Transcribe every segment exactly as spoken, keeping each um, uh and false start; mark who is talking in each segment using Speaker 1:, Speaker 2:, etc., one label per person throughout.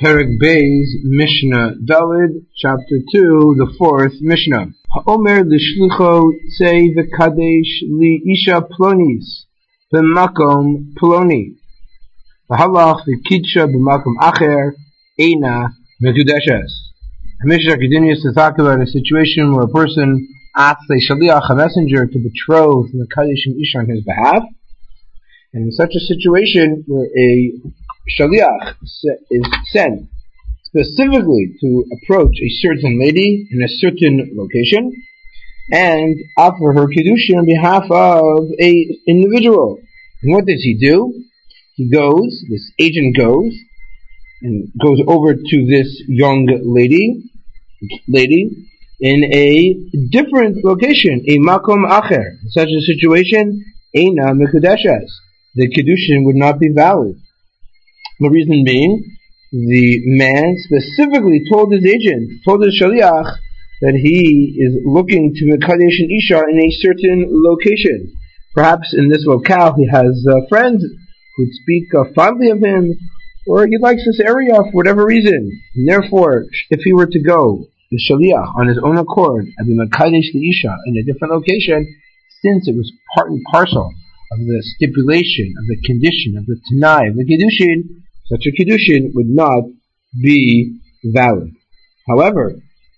Speaker 1: Perek Beis, Mishnah Daled, Chapter two, the fourth Mishnah. Ha'omer l'shlicho tzei v'kadesh li isha plonis b'makom ploni. V'halach v'kidsha b'makom acher eina mekudeshes. Mishnah continues to talk about a situation where a person asks a shaliach, a messenger, to betroth the kadesh and isha on his behalf. And in such a situation where a shaliach is sent specifically to approach a certain lady in a certain location and offer her kiddushin on behalf of a individual. And what does he do? He goes, this agent goes, and goes over to this young lady, lady in a different location, a makom acher. In such a situation, eina mekudeshes. The kiddushin would not be valid. The reason being, the man specifically told his agent, told his shaliach, that he is looking to mekadesh an isha in a certain location. Perhaps in this locale he has uh, friends who would speak uh, fondly of him, or he likes this area for whatever reason. And therefore, if he were to go, the shaliach, on his own accord, and be mekadesh the isha in a different location, since it was part and parcel of the stipulation, of the condition, of the tanai, of the kiddushin, such a kiddushin would not be valid. However,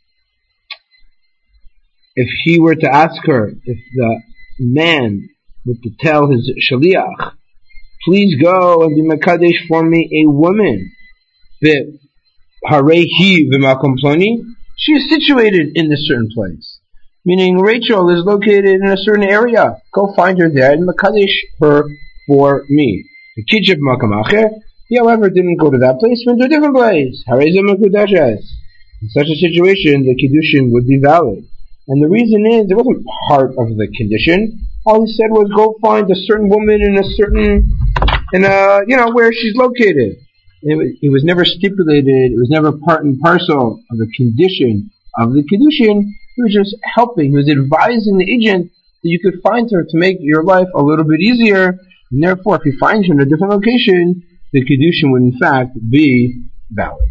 Speaker 1: if he were to ask her, if the man were to tell his shaliach, please go and be mekadesh for me a woman, the harehi v'makom ploni, she is situated in this certain place. Meaning Rachel is located in a certain area. Go find her there and mekadesh her for me. The kiddushin b'makom acher, he, however, didn't go to that place, went to a different place. In such a situation, the kiddushin would be valid. And the reason is, it wasn't part of the condition. All he said was, go find a certain woman in a certain, in a, you know, where she's located. It was, it was never stipulated, it was never part and parcel of the condition of the kiddushin. He was just helping, he was advising the agent that you could find her to make your life a little bit easier. And therefore, if he finds her in a different location, the kiddushin would in fact be valid.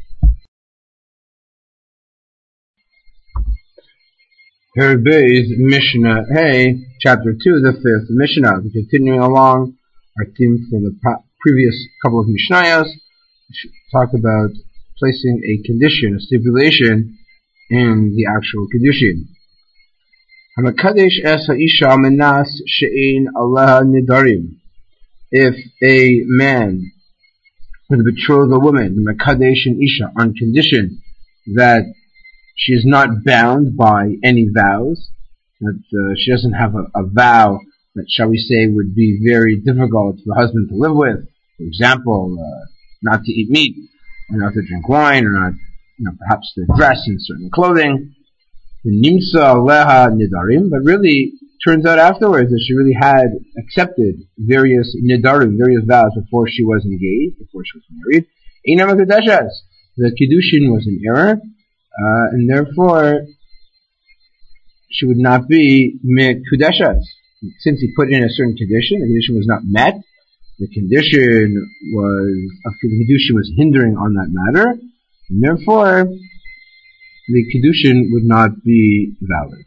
Speaker 1: Perek Beis, Mishnah Hey, Chapter two, the fifth Mishnah. We're continuing along our theme from the previous couple of Mishnayos. We talked about placing a condition, a stipulation, in the actual kiddushin. Hamakadesh es ha'isha menas she'ein aleha nidarim. If a man would betroth a woman, mekadesh an isha, on condition that she is not bound by any vows, that uh, she doesn't have a, a vow that, shall we say, would be very difficult for the husband to live with. For example, uh, not to eat meat, or not to drink wine, or not, you know, perhaps to dress in certain clothing. Nimsa aleha nidarim, but really, turns out afterwards that she really had accepted various nidarim, various vows before she was engaged, before she was married. Eina mekudeshes. The kiddushin was an error, uh, and therefore she would not be mekudeshes. Since he put in a certain condition, the condition was not met. The condition was, the kiddushin was hindering on that matter, and therefore the kiddushin would not be valid.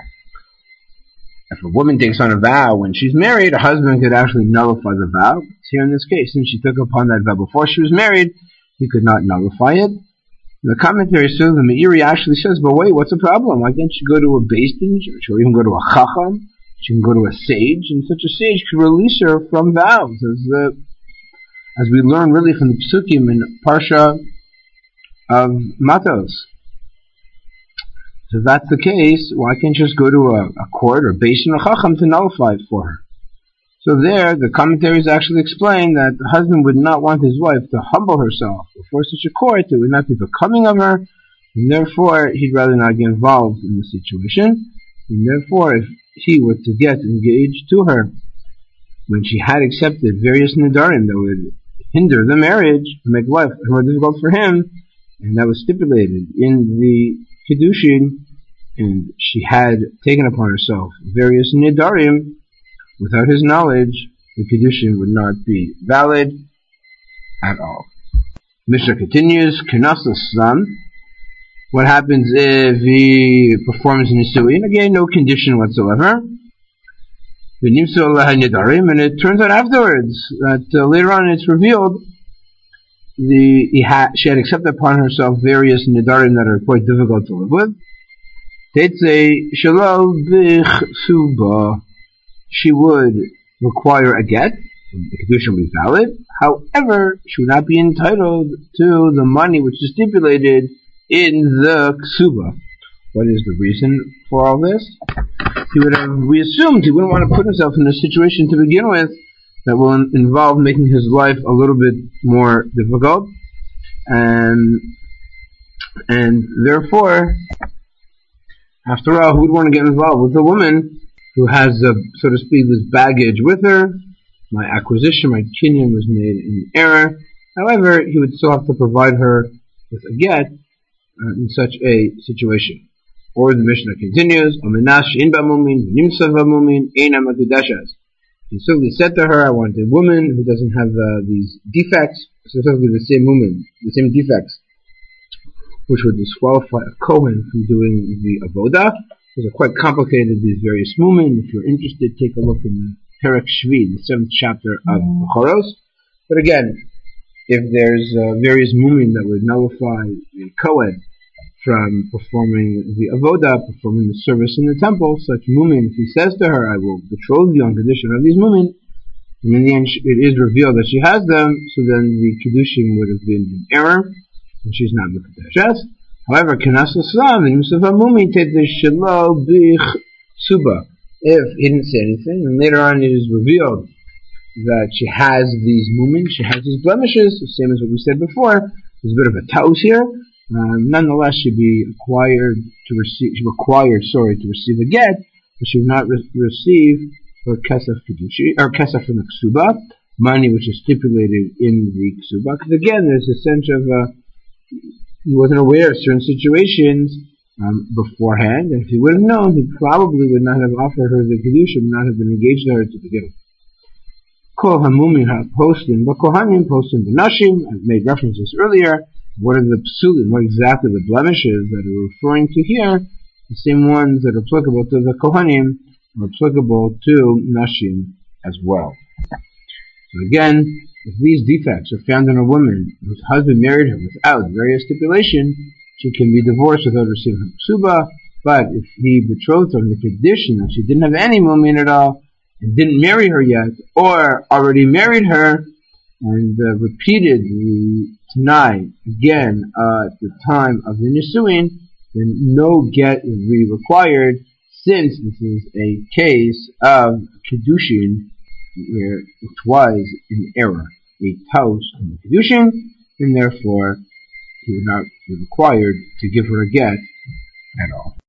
Speaker 1: If a woman takes on a vow when she's married, a husband could actually nullify the vow. Here in this case, since she took upon that vow before she was married, he could not nullify it. The commentary says, the Meiri actually says, but wait, what's the problem? Why can't she go to a beis din, or even go to a chacham? She can go to a sage, and such a sage could release her from vows, as the, as we learn really from the psukim in Parsha of Matos. So if that's the case, why can't you just go to a, a court or beis din or chacham to nullify it for her? So there, the commentaries actually explain that the husband would not want his wife to humble herself before such a court. It would not be becoming of her, and therefore he'd rather not get involved in the situation. And therefore, if he were to get engaged to her when she had accepted various nidarim that would hinder the marriage and make life more difficult for him, and that was stipulated in the kiddushin, and she had taken upon herself various nidarim, without his knowledge, the kiddushin would not be valid at all. Mishnah continues, Kenasa Sam. What happens if he performs Nisuin? Again, no condition whatsoever. And it turns out afterwards that uh, later on it's revealed the he had, she had accepted upon herself various Nidarim that are quite difficult to live with. They'd say, Shalom B'chsuba. She would require a get, the condition would be valid. However, she would not be entitled to the money which is stipulated in the ksuba. What is the reason for all this? He would have, we assumed he wouldn't want to put himself in a situation to begin with that will in, involve making his life a little bit more difficult, and and therefore, after all, who would want to get involved with a woman who has, a, so to speak, this baggage with her? My acquisition, my kinyan was made in error. However, he would still have to provide her with a get uh, in such a situation. Or the Mishnah continues, he simply said to her, I want a woman who doesn't have uh, these defects, specifically the same woman, the same defects, which would disqualify a Kohen from doing the avodah. These are quite complicated, these various mumin. If you're interested, take a look in the Perek Shvi, the seventh chapter of Bechoros. But again, if there's uh, various mumin that would nullify the Kohen from performing the avodah, performing the service in the temple, such mumin, if he says to her, I will betroth you on condition of these mumin, and in the end it is revealed that she has them, so then the kedushin would have been in error, and she's not mekudeshes. However, kenas l'slam, and Yusuf mumin tetesh shelo bich suba. If he didn't say anything, and later on it is revealed that she has these mumin, she has these blemishes, the same as what we said before, there's a bit of a taus here. Uh, nonetheless, she'd be required to receive, she required, sorry, to receive a get, but she would not re- receive her kesef kedushi, or kesef from the ksuba, money which is stipulated in the ksuba, because again, there's a sense of, uh, he wasn't aware of certain situations, um, beforehand, and if he would have known, he probably would not have offered her the kedusha, would not have been engaged to her to begin with. Kol hamumin ha-postim, but kohanim postim b'nashim, I've made references earlier. What are the psulim, what exactly the blemishes that are referring to here? The same ones that are applicable to the Kohanim are applicable to Nashim as well. So again, if these defects are found in a woman whose husband married her without various stipulation, she can be divorced without receiving ksuba, but if he betrothed her on the condition that she didn't have any mumin at all, and didn't marry her yet, or already married her, and uh, repeated the Tanai again uh, at the time of the Nisuin, then no get would be required, since this is a case of Kedushin where it was in error, a taus in the Kedushin, and therefore he would not be required to give her a get at all.